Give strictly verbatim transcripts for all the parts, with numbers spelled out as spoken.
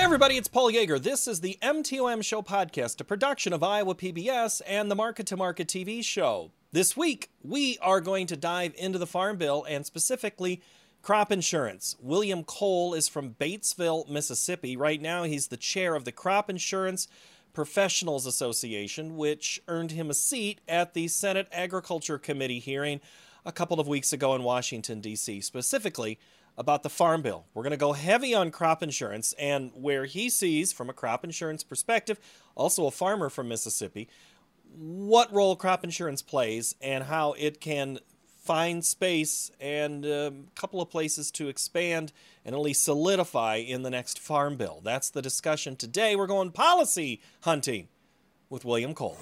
everybody, it's Paul Yeager. This is the M T O M Show podcast, a production of Iowa P B S and the Market to Market T V show. This week, we are going to dive into the Farm Bill and specifically crop insurance. William Cole is from Batesville, Mississippi. Right now, he's the chair of the Crop Insurance Professionals Association, which earned him a seat at the Senate Agriculture Committee hearing a couple of weeks ago in Washington, D C, specifically about the Farm Bill. We're going to go heavy on crop insurance and where he sees, from a crop insurance perspective, also a farmer from Mississippi, what role crop insurance plays and how it can find space and a couple of places to expand and at least solidify in the next Farm Bill. That's the discussion today. We're going policy hunting with William Cole.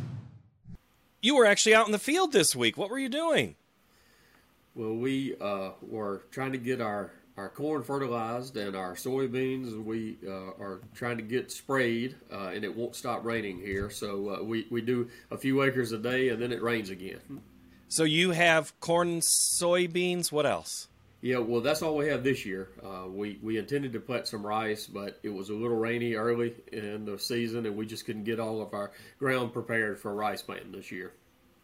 You were actually out in the field this week. What were you doing? Well, we uh, were trying to get our, our corn fertilized and our soybeans. We uh, are trying to get sprayed, uh, and it won't stop raining here. So uh, we, we do a few acres a day, and then it rains again. So you have corn, soybeans, what else? Yeah, well, that's all we have this year. Uh, we, we intended to plant some rice, but it was a little rainy early in the season, and we just couldn't get all of our ground prepared for rice planting this year.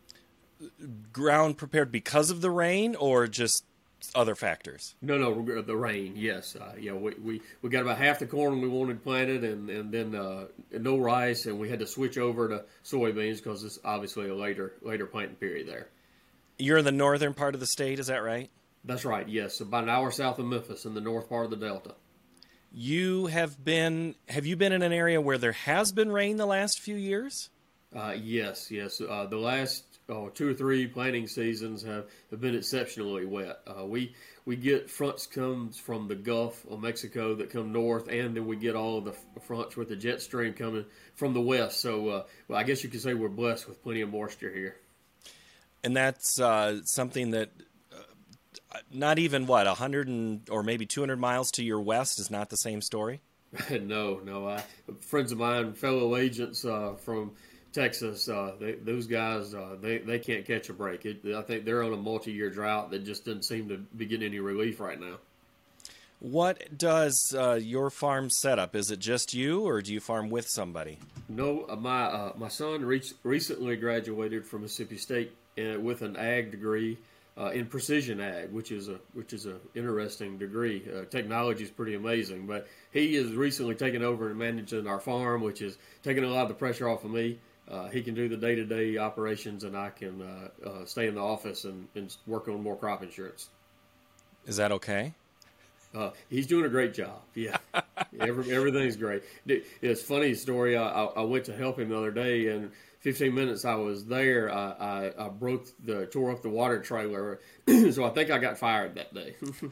Ground prepared because of the rain or just other factors? No, no, the rain, yes. Uh, yeah, we, we, we got about half the corn we wanted planted and, and then uh, no rice, and we had to switch over to soybeans because it's obviously a later later planting period there. You're in the northern part of the state, is that right? That's right, yes. About an hour south of Memphis in the north part of the Delta. You have been, have you been in an area where there has been rain the last few years? Uh, yes, yes. Uh, the last oh, two or three planting seasons have, have been exceptionally wet. Uh, we we get fronts comes from the Gulf of Mexico that come north, and then we get all of the fronts with the jet stream coming from the west. So, uh, well, I guess you could say we're blessed with plenty of moisture here. And that's uh, something that uh, not even, what, one hundred and, or maybe two hundred miles to your west is not the same story? no, no. I, friends of mine, fellow agents uh, from Texas, uh, they, those guys, uh, they, they can't catch a break. It, I think they're on a multi-year drought that just doesn't seem to be getting any relief right now. What does uh, your farm set up? Is it just you, or do you farm with somebody? No, uh, my uh, my son re- recently graduated from Mississippi State uh, with an ag degree uh, in precision ag, which is a which is a interesting degree. Uh, technology is pretty amazing, but he has recently taken over and managing our farm, which is taking a lot of the pressure off of me. Uh, he can do the day-to-day operations, and I can uh, uh, stay in the office and, and work on more crop insurance. Is that okay? Uh, he's doing a great job. Yeah, Every, everything's great. It's a funny story. I, I went to help him the other day, and fifteen minutes I was there, I, I, I broke the tore up the water trailer, so I think I got fired that day.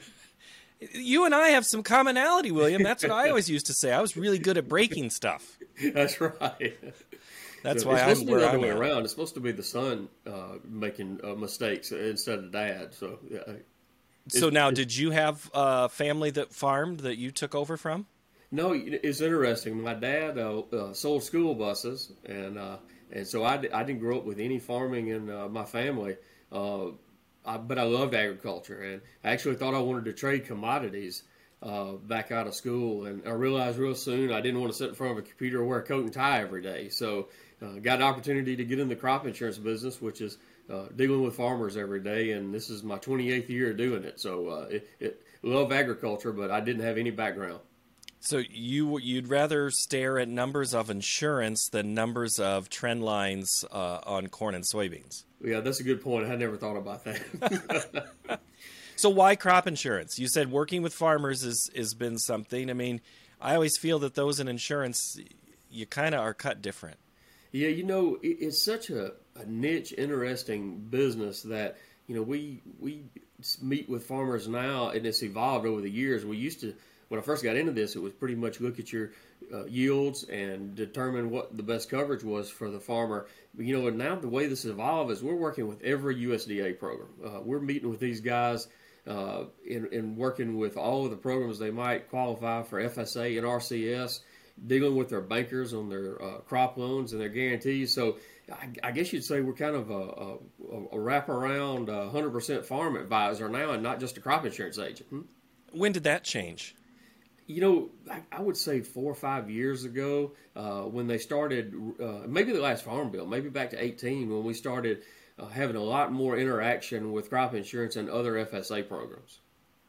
You and I have some commonality, William. That's what I always used to say. I was really good at breaking stuff. That's right. That's so why it's I'm supposed to be the other way I'm around. It's supposed to be the son uh, making uh, mistakes instead of dad. So, yeah. So now, did you have a family that farmed that you took over from? No, it's interesting. My dad uh, uh, sold school buses, and uh, and so I, I didn't grow up with any farming in uh, my family. Uh, I, but I loved agriculture, and I actually thought I wanted to trade commodities uh, back out of school. And I realized real soon I didn't want to sit in front of a computer and wear a coat and tie every day. So uh, got an opportunity to get in the crop insurance business, which is uh, dealing with farmers every day. And this is my twenty-eighth year doing it. So uh, it, it love agriculture, but I didn't have any background. So you, you'd rather stare at numbers of insurance than numbers of trend lines uh, on corn and soybeans? Yeah, that's a good point. I had never thought about that. So why crop insurance? You said working with farmers is has been something. I mean, I always feel that those in insurance, you kind of are cut different. Yeah, you know, it, it's such a, a niche, interesting business that, you know, we we meet with farmers now, and it's evolved over the years. We used to, when I first got into this, it was pretty much look at your uh, yields and determine what the best coverage was for the farmer. You know, and now the way this has evolved is we're working with every U S D A program. Uh, we're meeting with these guys uh, and, and working with all of the programs they might qualify for F S A and R C S, dealing with their bankers on their uh, crop loans and their guarantees. So I, I guess you'd say we're kind of a, a, a wraparound uh, one hundred percent farm advisor now and not just a crop insurance agent. Hmm? When did that change? You know, I, I would say four or five years ago, uh, when they started, uh, maybe the last Farm Bill, maybe back to eighteen, when we started uh, having a lot more interaction with crop insurance and other F S A programs.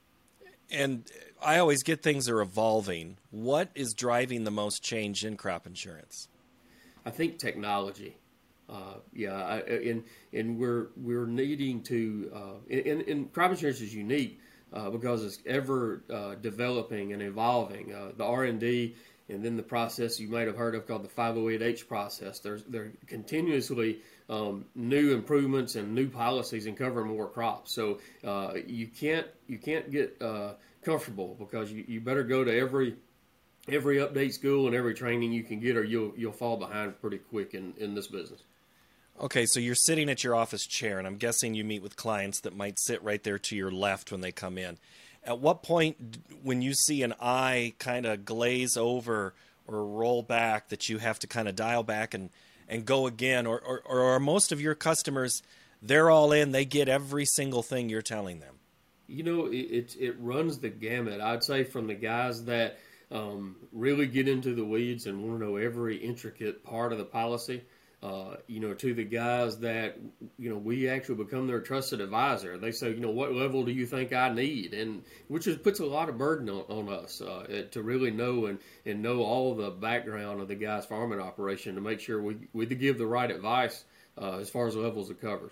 And I always get things are evolving. What is driving the most change in crop insurance? I think technology. Uh, yeah, I, and and we're we're needing to. Uh, and, and crop insurance is unique uh, because it's ever uh, developing and evolving. Uh, the R and D, and then the process you might have heard of called the five oh eight H process. There's there continuously um, new improvements and new policies and covering more crops. So uh, you can't you can't get uh, comfortable because you, you better go to every every update school and every training you can get, or you'll you'll fall behind pretty quick in, in this business. Okay, so you're sitting at your office chair, and I'm guessing you meet with clients that might sit right there to your left when they come in. At what point, when you see an eye kind of glaze over or roll back, that you have to kind of dial back and, and go again? Or, or, or are most of your customers, they're all in, they get every single thing you're telling them? You know, it it, it runs the gamut. I'd say from the guys that um, really get into the weeds and want to know every intricate part of the policy, Uh, you know, to the guys that, you know, we actually become their trusted advisor. They say, you know, what level do you think I need? And which is, puts a lot of burden on, on us uh, to really know and, and know all the background of the guy's farming operation to make sure we, we give the right advice uh, as far as levels of covers.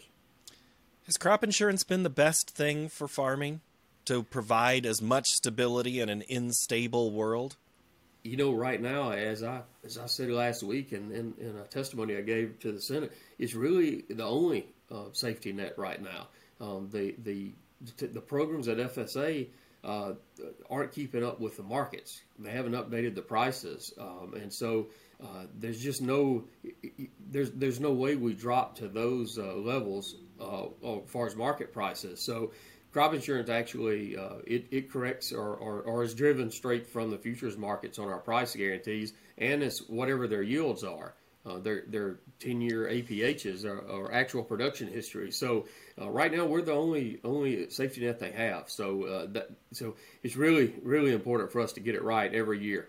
Has crop insurance been the best thing for farming to provide as much stability in an unstable world? You know, right now, as I as I said last week in, in, in a testimony I gave to the Senate, it's really the only uh, safety net right now. Um, the the the programs at F S A uh, aren't keeping up with the markets. They haven't updated the prices, um, and so uh, there's just no there's there's no way we drop to those uh, levels uh, as far as market prices. So crop insurance actually, uh, it, it corrects or, or, or is driven straight from the futures markets on our price guarantees, and it's whatever their yields are, uh, their their ten-year A P Hs or, or actual production history. So uh, right now we're the only only safety net they have. So uh, that so it's really really important for us to get it right every year.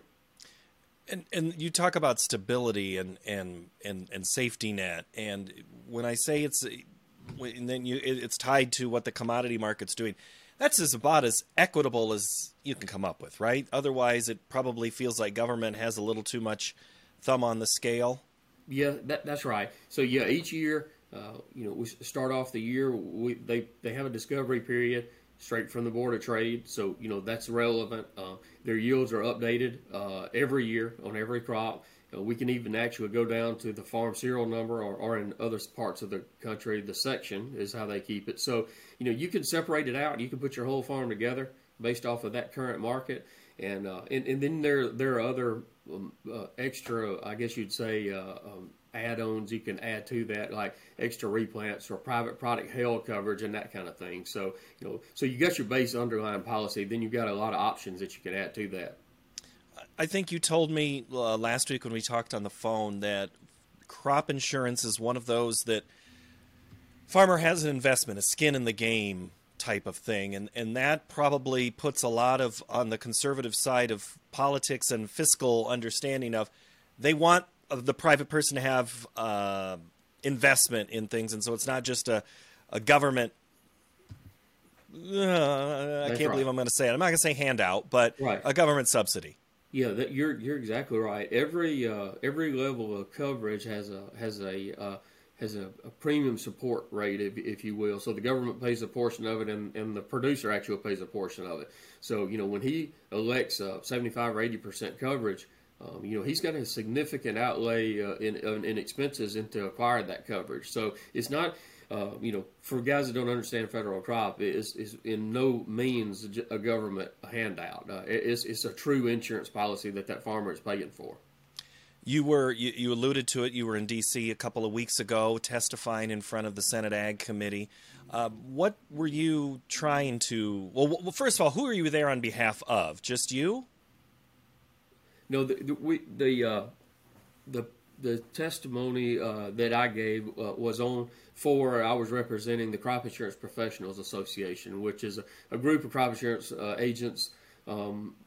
And and you talk about stability and and and, and safety net, and when I say it's and then you, it's tied to what the commodity market's doing. That's as about as equitable as you can come up with, right? Otherwise, it probably feels like government has a little too much thumb on the scale. Yeah, that, that's right. So yeah, each year, uh, you know, we start off the year. We they they have a discovery period straight from the Board of Trade. So you know that's relevant. Uh, their yields are updated uh, every year on every crop. Uh, we can even actually go down to the farm serial number, or, or in other parts of the country, the section is how they keep it. So, you know, you can separate it out. You can put your whole farm together based off of that current market. And uh, and, and then there there are other um, uh, extra, I guess you'd say, uh, um, add-ons you can add to that, like extra replants or private product hail coverage and that kind of thing. So, you know, so you got your base underlying policy, then you've got a lot of options that you can add to that. I think you told me uh, last week when we talked on the phone that crop insurance is one of those that farmer has an investment, a skin in the game type of thing, and and that probably puts a lot of on the conservative side of politics and fiscal understanding of they want the private person to have uh, investment in things, and so it's not just a a government. Uh, I can't right. believe I'm going to say it. I'm not going to say handout, but right. a government subsidy. Yeah, that, you're you're exactly right. Every uh, every level of coverage has a has a uh, has a, a premium support rate, if, if you will. So the government pays a portion of it, and, and the producer actually pays a portion of it. So you know when he elects uh, seventy-five or eighty percent coverage, um, you know he's got a significant outlay uh, in, in expenses into acquire that coverage. So it's not. Uh, you know, for guys that don't understand federal crop, is is in no means a government handout. Uh, it's it's a true insurance policy that that farmer is paying for. You were you, you alluded to it. You were in D C a couple of weeks ago, testifying in front of the Senate Ag Committee. Uh, what were you trying to? Well, well, first of all, who are you there on behalf of? Just you? No, the the we, the, uh, the the testimony uh, that I gave uh, was on for I was representing the Crop Insurance Professionals Association, which is a, a group of crop insurance uh, agents um,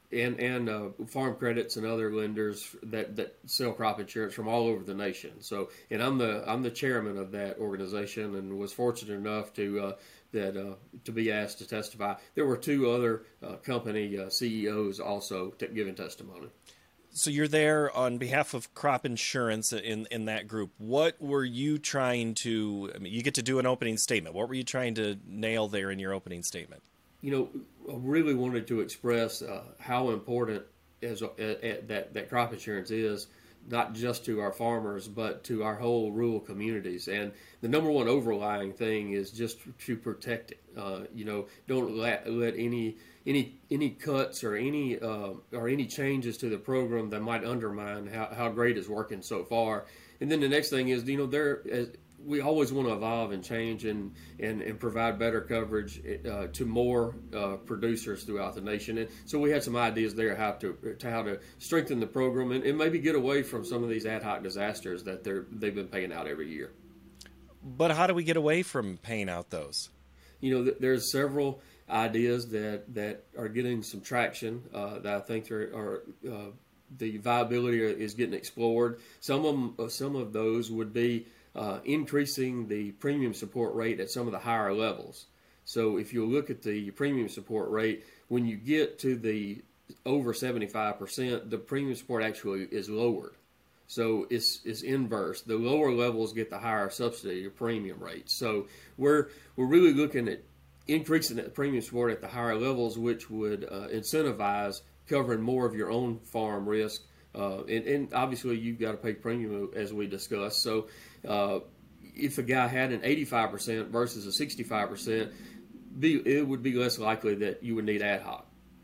and and uh, farm credits and other lenders that, that sell crop insurance from all over the nation. So, and I'm the I'm the chairman of that organization, and was fortunate enough to uh, that uh, to be asked to testify. There were two other uh, company uh, C E Os also t- giving testimony. So you're there on behalf of crop insurance in in that group. What were you trying to? I mean, you get to do an opening statement. What were you trying to nail there in your opening statement? You know, I really wanted to express uh, how important as, uh, uh, that that crop insurance is, not just to our farmers, but to our whole rural communities. And the number one overlying thing is just to protect it. Uh, you know, don't let, let any any any cuts or any uh, or any changes to the program that might undermine how, how great it's working so far. And then the next thing is, you know, there as we always want to evolve and change and, and, and provide better coverage uh, to more uh, producers throughout the nation. And so we had some ideas there how to, to how to strengthen the program and, and maybe get away from some of these ad hoc disasters that they're they've been paying out every year. But how do we get away from paying out those? You know, there's several ideas that, that are getting some traction uh, that I think are, are uh, the viability is getting explored. Some of them, some of those would be Uh, increasing the premium support rate at some of the higher levels. So if you look at the premium support rate, when you get to the over seventy-five percent, the premium support actually is lowered. So it's it's inverse. The lower levels get the higher subsidy or premium rates. So we're we're really looking at increasing that premium support at the higher levels, which would uh, incentivize covering more of your own farm risk. Uh, and, and obviously you've got to pay premium as we discussed. So uh, if a guy had an eighty-five percent versus a sixty-five percent, be, it would be less likely that you would need ad hoc.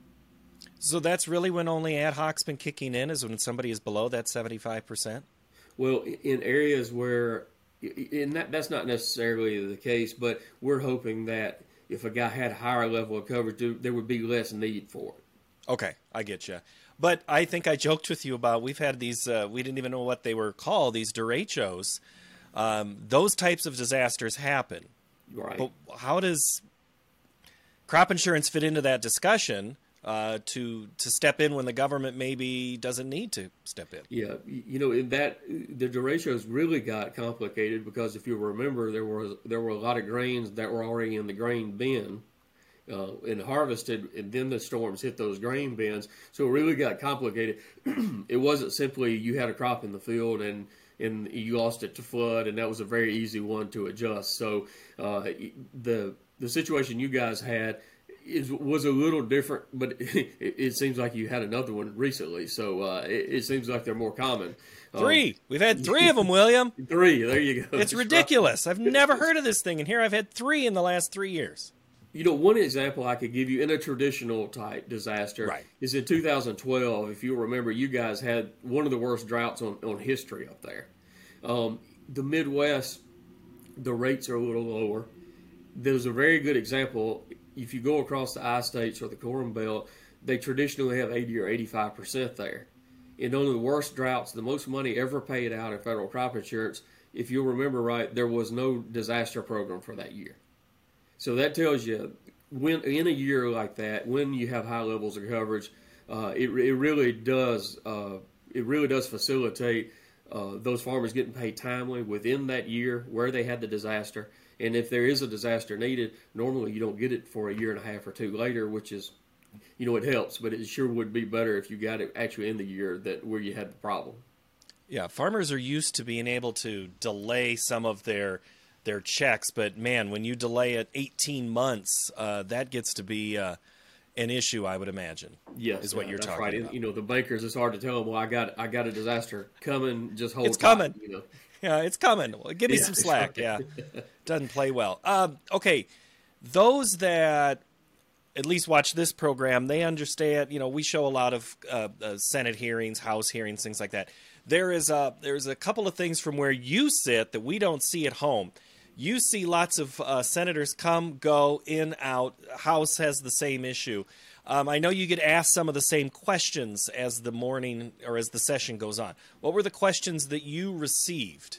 So that's really when only ad hoc's been kicking in, is when somebody is below that seventy-five percent? Well, in areas where, and that, that's not necessarily the case, but we're hoping that if a guy had a higher level of coverage, there would be less need for it. Okay, I get you. But I think I joked with you about, we've had these, uh, we didn't even know what they were called, these derechos. Um, those types of disasters happen. Right. But how does crop insurance fit into that discussion uh, to to step in when the government maybe doesn't need to step in? Yeah, you know, in that the derechos really got complicated because if you remember, there was there were a lot of grains that were already in the grain bin. Uh, and harvested, and then the storms hit those grain bins, so it really got complicated. It wasn't simply you had a crop in the field and and you lost it to flood, and that was a very easy one to adjust. So uh, the the situation you guys had is was a little different, but it, it seems like you had another one recently. So uh, it, it seems like they're more common. Three. Um, We've had three of them, William. Three. There you go. It's ridiculous. I've never heard of this thing, and here I've had three in the last three years. You know, one example I could give you in a traditional type disaster right. is in two thousand twelve. If you remember, you guys had one of the worst droughts on, on history up there. Um, the Midwest, the rates are a little lower. There's a very good example. If you go across the I-States or the Corn Belt, they traditionally have eighty or eighty-five percent there. In one of the worst droughts, the most money ever paid out in federal crop insurance, if you'll remember right, there was no disaster program for that year. So that tells you, when in a year like that, when you have high levels of coverage, uh, it it really does uh, it really does facilitate uh, those farmers getting paid timely within that year where they had the disaster. And if there is a disaster needed, normally you don't get it for a year and a half or two later, which is, you know, it helps, but it sure would be better if you got it actually in the year that where you had the problem. Yeah, farmers are used to being able to delay some of their their checks, but man, when you delay it eighteen months, uh, that gets to be uh, an issue, I would imagine. Yes, is what uh, you're that's talking right. about. And, you know, the bankers, it's hard to tell them. Well, I got I got a disaster coming. Just hold. It's tight, coming. You know. Yeah, it's coming. Well, give me Yeah, some slack. right. Yeah, doesn't play well. Um, okay, those that at least watch this program, they understand. You know, we show a lot of uh, uh, Senate hearings, House hearings, things like that. There is a there's a couple of things from where you sit that we don't see at home. You see lots of uh, senators come, go, in, out. House has the same issue. Um, I know you get asked some of the same questions as the morning or as the session goes on. What were the questions that you received?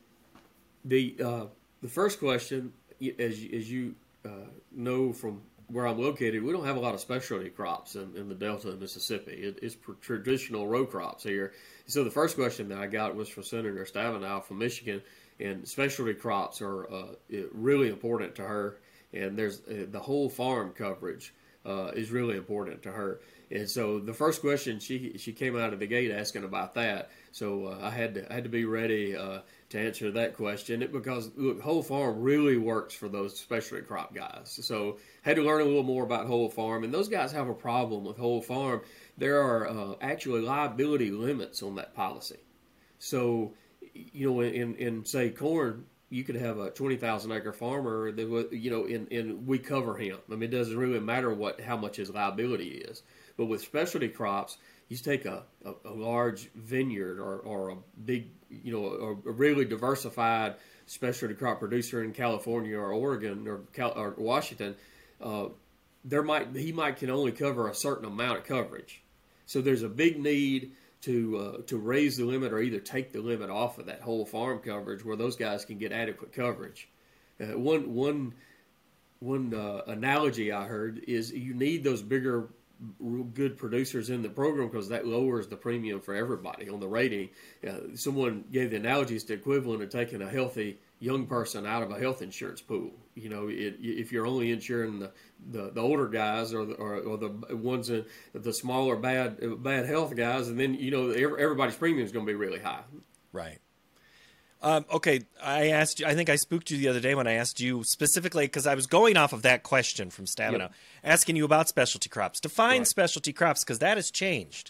The uh, the first question, as as you uh, know from where I'm located, we don't have a lot of specialty crops in, in the Delta of Mississippi. It, it's traditional row crops here. So the first question that I got was from Senator Stabenow from Michigan, and specialty crops are uh, really important to her. And there's uh, the whole farm coverage uh, is really important to her. And so the first question, she she came out of the gate asking about that. So uh, I had to I had to be ready uh, to answer that question, because look, whole farm really works for those specialty crop guys. So I had to learn a little more about whole farm, and those guys have a problem with whole farm. There are uh, actually liability limits on that policy. So you know, in in say corn, you could have a twenty thousand acre farmer that would, you know, and, and we cover him. I mean, it doesn't really matter what how much his liability is. But with specialty crops, you take a, a, a large vineyard or, or a big, you know, a, a really diversified specialty crop producer in California or Oregon or, Cal, or Washington, uh, there might he might can only cover a certain amount of coverage. So there's a big need to uh, to raise the limit or either take the limit off of that whole farm coverage where those guys can get adequate coverage. Uh, one one one uh, analogy I heard is you need those bigger good producers in the program because that lowers the premium for everybody on the rating. Uh, someone gave the analogy it's the equivalent of taking a healthy young person out of a health insurance pool. You know, it, if you're only insuring the, the, the older guys or the, or, or the ones in the smaller bad bad health guys, and then you know everybody's premium is going to be really high. Right. Um, okay, I asked you, I think I spooked you the other day when I asked you specifically, because I was going off of that question from Stabenow, yep. asking you about specialty crops. Define right. specialty crops, because that has changed.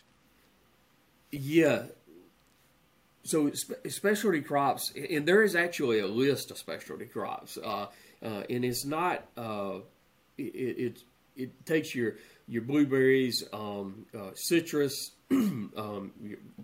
Yeah. So spe- specialty crops, and there is actually a list of specialty crops, uh, uh, and it's not, uh, it, it it takes your, your blueberries, um, uh, citrus, um,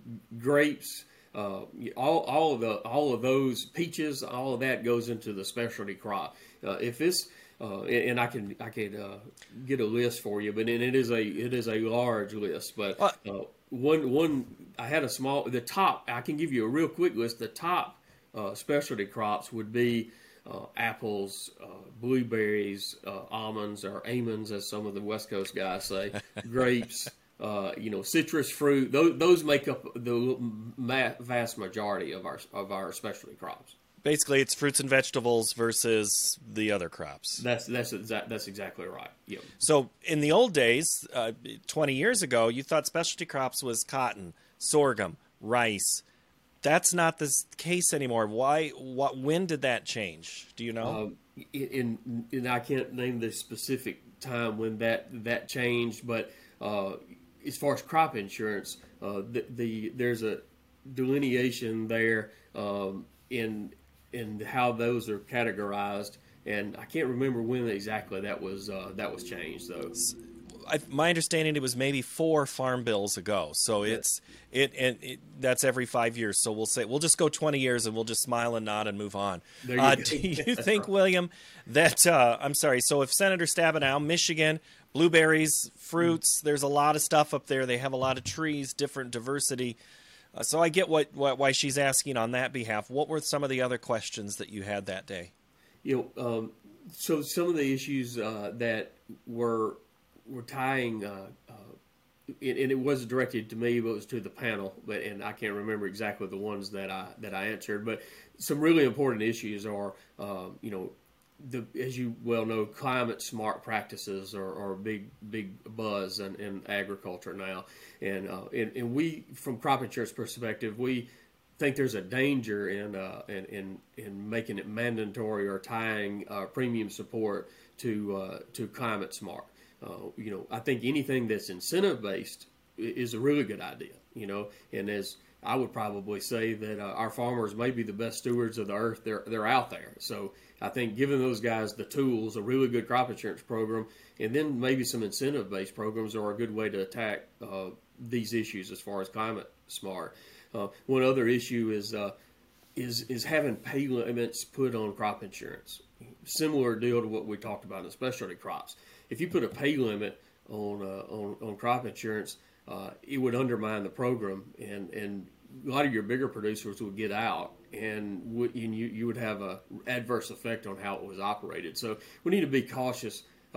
grapes, Uh, all all of the all of those peaches, all of that goes into the specialty crop. Uh, if it's uh, and I can I can uh, get a list for you, but it is a it is a large list. But uh, one one I had a small the top. I can give you a real quick list. The top uh, specialty crops would be uh, apples, uh, blueberries, uh, almonds or almonds, as some of the West Coast guys say, grapes. Uh, you know, citrus fruit; those, those make up the ma- vast majority of our of our specialty crops. Basically, it's fruits and vegetables versus the other crops. That's that's exa- that's exactly right. Yep. So, in the old days, uh, twenty years ago, you thought specialty crops was cotton, sorghum, rice. That's not the case anymore. Why? What? When did that change? Do you know? Um, in, in I can't name the specific time when that that changed, but. Uh, As far as crop insurance, uh, the, the there's a delineation there um, in in how those are categorized, and I can't remember when exactly that was uh, that was changed though. I, my understanding it was maybe four farm bills ago, so it's it and it, that's every five years. So we'll say we'll just go twenty years, and we'll just smile and nod and move on. There you uh, go. Do you think, William, that uh, I'm sorry? So if Senator Stabenow, Michigan, blueberries, fruits, there's a lot of stuff up there. They have a lot of trees, different diversity. Uh, so I get what, what why she's asking on that behalf. What were some of the other questions that you had that day? You know, um, so some of the issues uh, that were were tying, uh, uh, and, and it was directed to me, but it was to the panel. But and I can't remember exactly the ones that I that I answered. But some really important issues are, uh, you know. The, as you well know, climate smart practices are, are a big, big buzz in, in agriculture now. And, uh, and and we, from crop insurance perspective, we think there's a danger in uh, in, in in making it mandatory or tying uh, premium support to uh, to climate smart. Uh, you know, I think anything that's incentive based is a really good idea. You know, and as I would probably say that uh, our farmers may be the best stewards of the earth. They're they're out there. So I think giving those guys the tools, a really good crop insurance program, and then maybe some incentive-based programs are a good way to attack uh, these issues as far as climate smart. Uh, one other issue is uh, is is having pay limits put on crop insurance. Similar deal to what we talked about in specialty crops. If you put a pay limit on uh, on, on crop insurance, uh, it would undermine the program, and, and a lot of your bigger producers would get out, and, would, and you, you would have a adverse effect on how it was operated. So we need to be cautious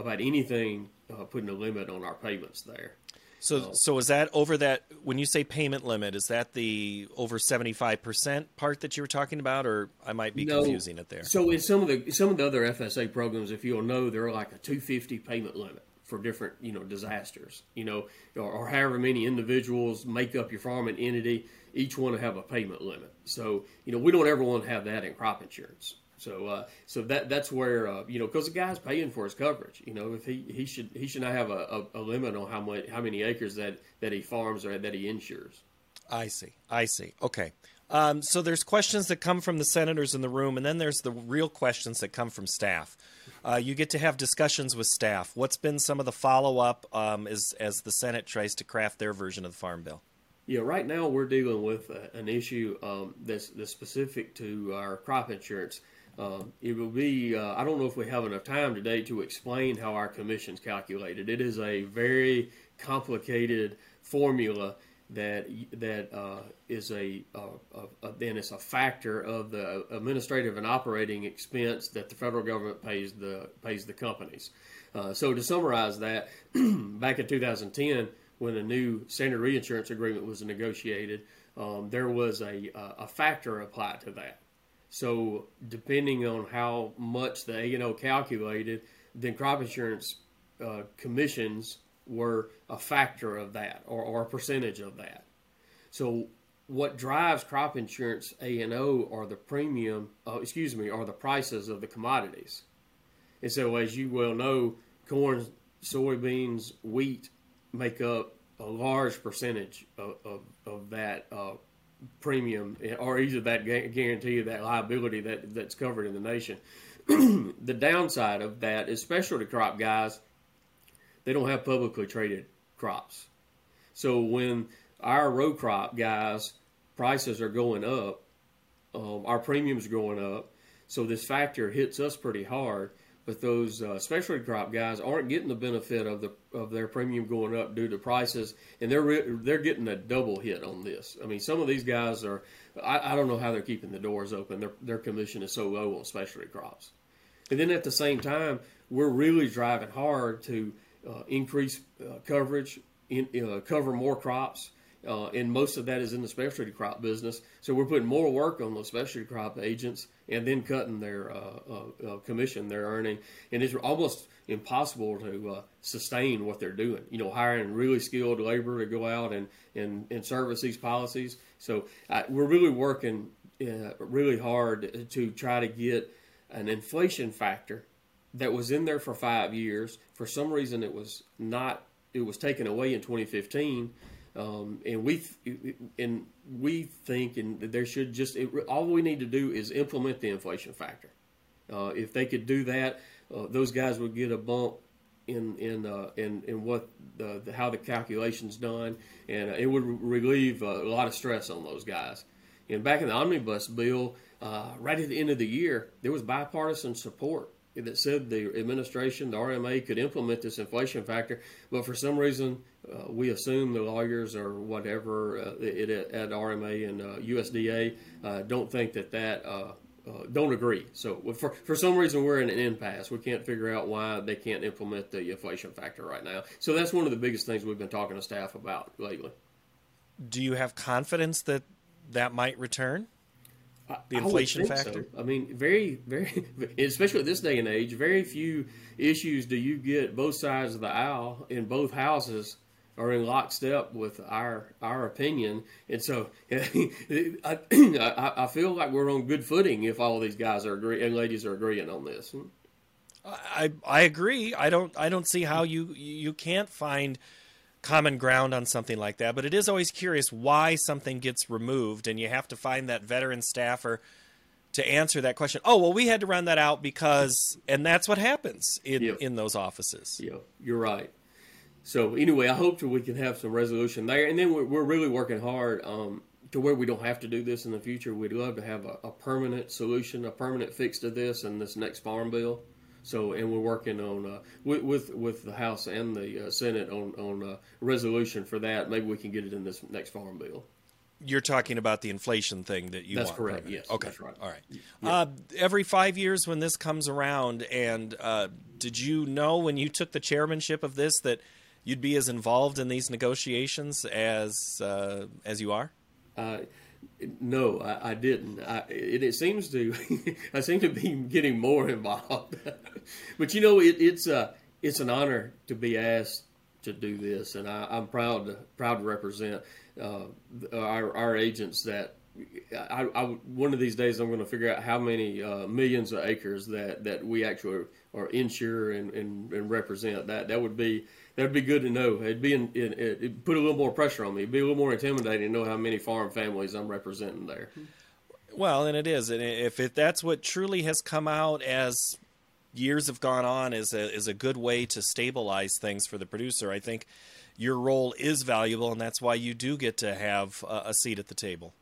about anything uh, putting a limit on our payments there. So, Uh, so is that over that, when you say payment limit, is that the over seventy-five percent part that you were talking about, or I might be no, confusing it there? So in some of the some of the other F S A programs, if you'll know, they're like a two hundred fifty payment limit for different, you know, disasters, you know, or, or however many individuals make up your farming entity, each one will have a payment limit. So, you know, we don't ever want to have that in crop insurance. So, uh, so that that's where uh, you know, because the guy's paying for his coverage. You know, if he, he should he should not have a, a, a limit on how much how many acres that, that he farms or that he insures. I see. I see. Okay. Um, so there's questions that come from the senators in the room, and then there's the real questions that come from staff. Uh, you get to have discussions with staff. What's been some of the follow up um, as as the Senate tries to craft their version of the Farm Bill? Yeah, right now we're dealing with a, an issue um, that's, that's specific to our crop insurance. Um, it will be, uh, I don't know if we have enough time today to explain how our commission's calculated. It is a very complicated formula that that uh, is a, uh, a, a, then it's a factor of the administrative and operating expense that the federal government pays the pays the companies. Uh, so to summarize that, back in two thousand ten, when the new standard reinsurance agreement was negotiated, um, there was a, a factor applied to that. So depending on how much the A and O calculated, then crop insurance uh, commissions were a factor of that, or, or a percentage of that. So what drives crop insurance A and O are the premium, uh, excuse me, are the prices of the commodities. And so as you well know, corn, soybeans, wheat make up a large percentage of, of, of that uh, premium, or either that guarantee or that liability that, that's covered in the nation. The downside of that is specialty crop guys, they don't have publicly traded crops. So when our row crop guys, prices are going up, um, our premiums are going up, so this factor hits us pretty hard. But those uh, specialty crop guys aren't getting the benefit of the of their premium going up due to prices, and they're re- they're getting a double hit on this. I mean, some of these guys are, I, I don't know how they're keeping the doors open. Their their commission is so low on specialty crops, and then at the same time, we're really driving hard to uh, increase uh, coverage, in, uh, cover more crops. Uh, and most of that is in the specialty crop business. So we're putting more work on those specialty crop agents and then cutting their uh, uh, uh, commission they're earning. And it's almost impossible to uh, sustain what they're doing, you know, hiring really skilled labor to go out and, and, and service these policies. So uh, we're really working uh, really hard to try to get an inflation factor that was in there for five years. For some reason, it was not, it was taken away in twenty fifteen. Um, and we and we think, and there should just it, all we need to do is implement the inflation factor. Uh, if they could do that, uh, those guys would get a bump in in uh, in, in what the, the how the calculation's done, and uh, it would relieve uh, a lot of stress on those guys. And back in the omnibus bill, uh, right at the end of the year, there was bipartisan support that said the administration, the R M A, could implement this inflation factor, but for some reason, uh, we assume the lawyers or whatever uh, it, at R M A and uh, U S D A uh, don't think that that uh, uh, don't agree. So for for some reason, we're in an impasse. We can't figure out why they can't implement the inflation factor right now. So that's one of the biggest things we've been talking to staff about lately. Do you have confidence that that might return? The inflation I would think factor? So. I mean, very, very, especially at this day and age, very few issues do you get both sides of the aisle in both houses are in lockstep with our our opinion. And so I, I feel like we're on good footing if all these guys are agree and ladies are agreeing on this. I I agree. I don't I don't see how you you can't find common ground on something like that, but it is always curious why something gets removed, and you have to find that veteran staffer to answer that question. Oh, well, we had to run that out because, and that's what happens in, yep. in those offices. Yeah, you're right. So anyway, I hope that we can have some resolution there, and then we're, we're really working hard um, to where we don't have to do this in the future. We'd love to have a, a permanent solution, a permanent fix to this in this next farm bill. So, and we're working on uh, with, with with the House and the uh, Senate on on uh, resolution for that. Maybe we can get it in this next farm bill. You're talking about the inflation thing that you That's want. correct, permanent. yes. Okay, That's right. all right. Yeah. Uh, every five years when this comes around, and uh, did you know when you took the chairmanship of this that you'd be as involved in these negotiations as uh, as you are? Uh, no, I, I didn't. I, it, it seems to, I seem to be getting more involved. But you know, it, it's uh, it's an honor to be asked to do this, and I, I'm proud to proud to represent uh, our our agents. That I, I one of these days I'm going to figure out how many uh, millions of acres that, that we actually are insure and, and, and represent. That that would be that would be good to know. It'd be in, it, it'd put a little more pressure on me. It'd be a little more intimidating to know how many farm families I'm representing there. Well, and it is, and if it, that's what truly has come out as years have gone on, is a is a good way to stabilize things for the producer. I think your role is valuable, and that's why you do get to have a, a seat at the table.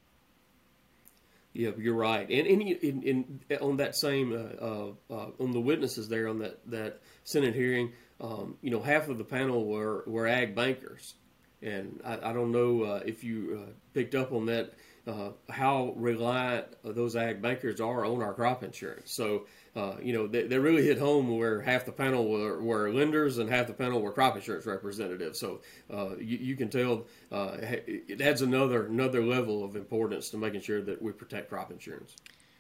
Yeah, you're right. And in, in, in on that same uh, uh, uh, on the witnesses there on that, that Senate hearing, um, you know, half of the panel were, were ag bankers, and I, I don't know uh, if you uh, picked up on that. Uh, how reliant those ag bankers are on our crop insurance. So, uh, you know, they, they really hit home where half the panel were, were lenders and half the panel were crop insurance representatives. So uh, you, you can tell uh, it adds another another level of importance to making sure that we protect crop insurance.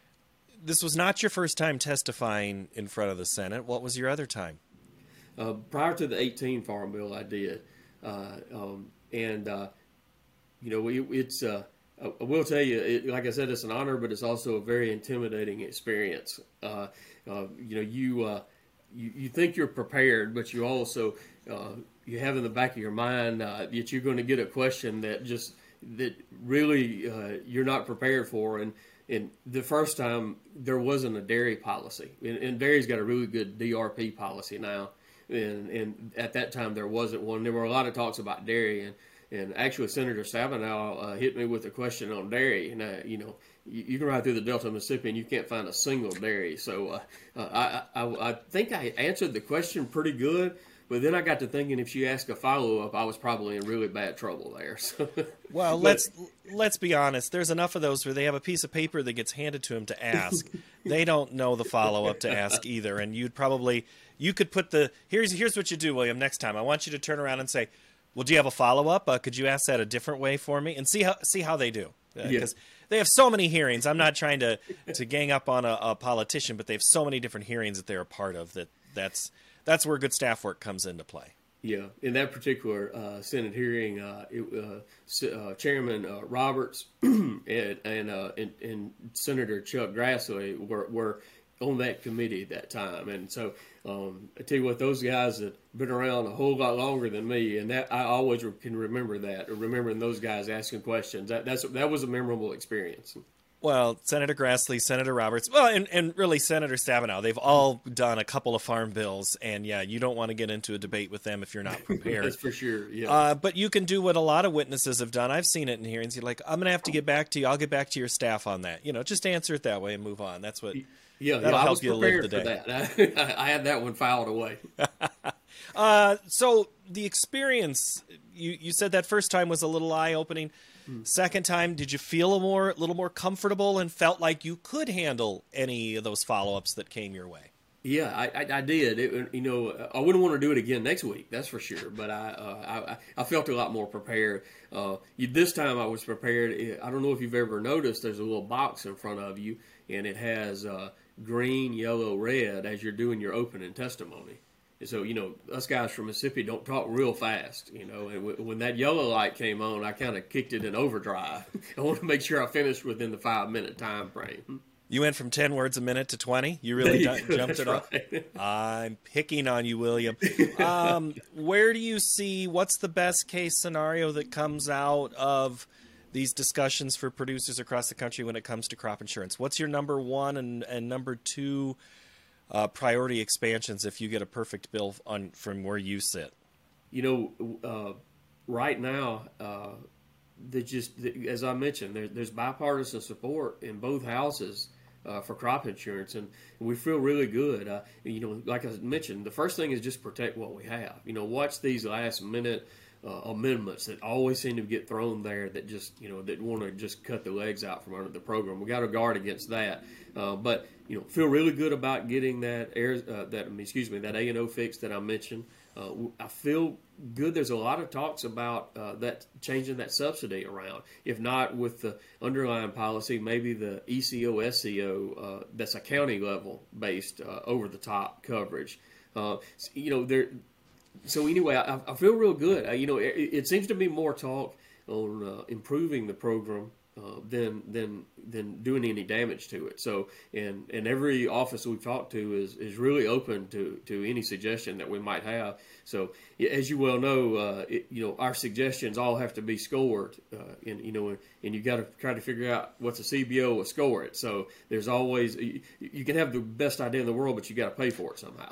This was not your first time testifying in front of the Senate. What was your other time? Uh, prior to the eighteen Farm Bill, I did. Uh, um, and, uh, you know, it, it's... Uh, I will tell you, it, like I said, it's an honor, but it's also a very intimidating experience. Uh, uh, you know, you, uh, you you think you're prepared, but you also uh, you have in the back of your mind uh, that you're going to get a question that just that really uh, you're not prepared for. And and the first time there wasn't a dairy policy, and, and dairy's got a really good D R P policy now, and and at that time there wasn't one. There were a lot of talks about dairy, and. And actually, Senator Stabenow uh, hit me with a question on dairy. And, uh, you know, you, you can ride through the Delta of Mississippi and you can't find a single dairy. So uh, uh, I, I, I think I answered the question pretty good. But then I got to thinking if she asked a follow-up, I was probably in really bad trouble there. So, well, but, let's let's be honest. There's enough of those where they have a piece of paper that gets handed to them to ask. They don't know the follow-up to ask either. And you'd probably, you could put the, here's here's what you do, William, next time. I want you to turn around and say, well, do you have a follow-up? Uh, could you ask that a different way for me? And see how see how they do. Because uh, yeah. They have so many hearings. I'm not trying to, to gang up on a, a politician, but they have so many different hearings that they're a part of that that's, that's where good staff work comes into play. Yeah. In that particular uh, Senate hearing, uh, it, uh, uh, Chairman uh, Roberts and, and, uh, and, and Senator Chuck Grassley were, were on that committee at that time. And so um, I tell you what, those guys have been around a whole lot longer than me, and that I always can remember that, or remembering those guys asking questions. That that's that was a memorable experience. Well, Senator Grassley, Senator Roberts, well, and, and really Senator Stabenow, they've all done a couple of farm bills, and yeah, you don't want to get into a debate with them if you're not prepared. That's for sure, yeah. Uh, but you can do what a lot of witnesses have done. I've seen it in hearings. You're like, I'm going to have to get back to you. I'll get back to your staff on that. You know, just answer it that way and move on. That's what... Yeah, That'll yeah, I help was you prepared live the day. for that. I, I had that one filed away. uh, so the experience, you, you said that first time was a little eye-opening. Mm. Second time, did you feel a more, little more comfortable and felt like you could handle any of those follow-ups that came your way? Yeah, I, I, I did. It, you know, I wouldn't want to do it again next week, that's for sure. But I uh, I, I felt a lot more prepared. Uh, this time I was prepared. I don't know if you've ever noticed, there's a little box in front of you, and it has uh, green, yellow, red as you're doing your opening testimony. And so, you know, us guys from Mississippi don't talk real fast, you know. And w- when that yellow light came on, I kind of kicked it in overdrive. I want to make sure I finished within the five-minute time frame. You went from ten words a minute to twenty? You really you d- jumped it up? Right. I'm picking on you, William. Um, where do you see, what's the best case scenario that comes out of these discussions for producers across the country when it comes to crop insurance? What's your number one and, and number two uh, priority expansions if you get a perfect bill on from where you sit? You know, uh, right now, uh, they just as I mentioned, there, there's bipartisan support in both houses uh, for crop insurance, and we feel really good. Uh, you know, like I mentioned, the first thing is just protect what we have. You know, watch these last minute uh, amendments that always seem to get thrown there that just, you know, that want to just cut the legs out from under the program. We got to guard against that. Uh, but, you know, feel really good about getting that air, uh, that excuse me, that A and O fix that I mentioned. Uh, I feel good. There's a lot of talks about uh, that changing that subsidy around. If not with the underlying policy, maybe the E C O S C O uh, that's a county level based uh, over the top coverage. Uh, you know, there. So anyway, I, I feel real good. Uh, you know, it, it seems to be more talk on uh, improving the program uh, than than than doing any damage to it. So, and and every office we've talked to is, is really open to, to any suggestion that we might have. So, as you well know, uh, it, you know, our suggestions all have to be scored, uh, and you know, and you got to try to figure out what's a C B O will score it. So, there's always you, you can have the best idea in the world, but you got to pay for it somehow.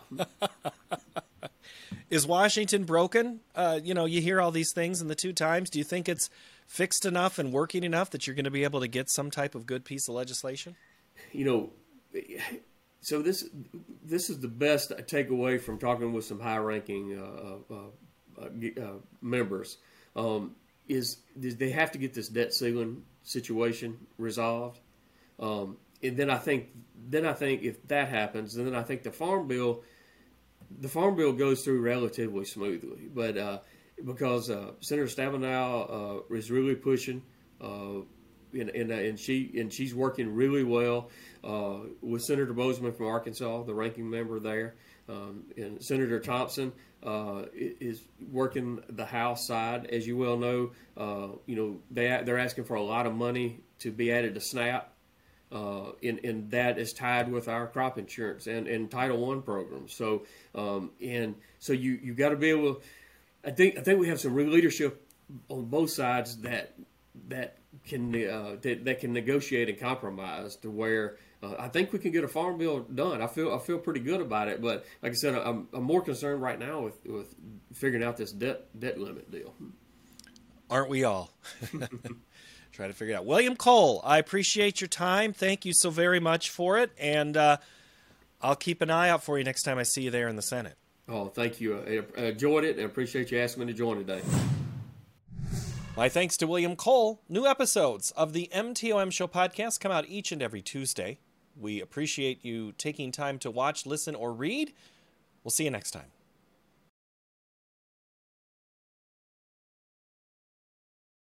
Is Washington broken? Uh, you know, you hear all these things in the two times. Do you think it's fixed enough and working enough that you're going to be able to get some type of good piece of legislation? You know, so this this is the best takeaway from talking with some high-ranking uh, uh, uh, uh, members. Um, is, is they have to get this debt ceiling situation resolved, um, and then I think then I think if that happens, then I think the farm bill. The Farm Bill goes through relatively smoothly, but uh, because uh, Senator Stabenow uh, is really pushing, uh, and and, uh, and she and she's working really well uh, with Senator Bozeman from Arkansas, the ranking member there, um, and Senator Thompson uh, is working the House side. As you well know, uh, you know they they're asking for a lot of money to be added to SNAP. Uh, and, and that is tied with our crop insurance and, and Title One programs. So, um, and so you you got to be able to. I think I think we have some real leadership on both sides that that can uh, that, that can negotiate and compromise to where uh, I think we can get a farm bill done. I feel I feel pretty good about it. But like I said, I'm I'm more concerned right now with, with figuring out this debt debt limit deal. Aren't we all? Try to figure it out. William Cole, I appreciate your time. Thank you so very much for it. And uh, I'll keep an eye out for you next time I see you there in the Senate. Oh, thank you. I enjoyed it and appreciate you asking me to join today. My thanks to William Cole. New episodes of the M T O M Show podcast come out each and every Tuesday. We appreciate you taking time to watch, listen, or read. We'll see you next time.